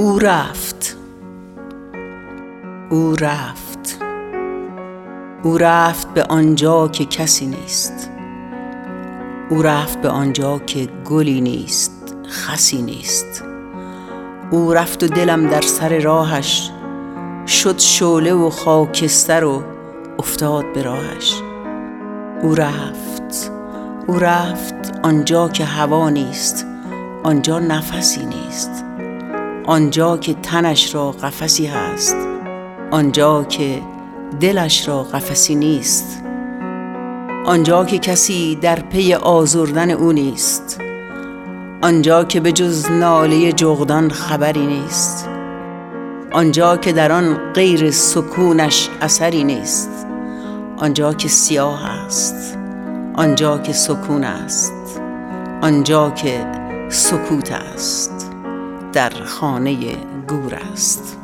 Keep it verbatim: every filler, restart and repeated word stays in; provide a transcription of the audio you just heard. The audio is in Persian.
او رفت، او رفت، او رفت به آنجا که کسی نیست. او رفت به آنجا که گلی نیست، خسی نیست. او رفت و دلم در سر راهش شد شعله و خاکستر و افتاد به راهش. او رفت، او رفت آنجا که هوا نیست، آنجا نفسی نیست. آنجا که تنش را قفسی هست، آنجا که دلش را قفسی نیست. آنجا که کسی در پی آزردن او نیست، آنجا که به جز ناله جغدان خبری نیست. آنجا که در آن غیر سکونش اثری نیست. آنجا که سیاه است، آنجا که سکون است، آنجا که سکوت است، در خانه گور است.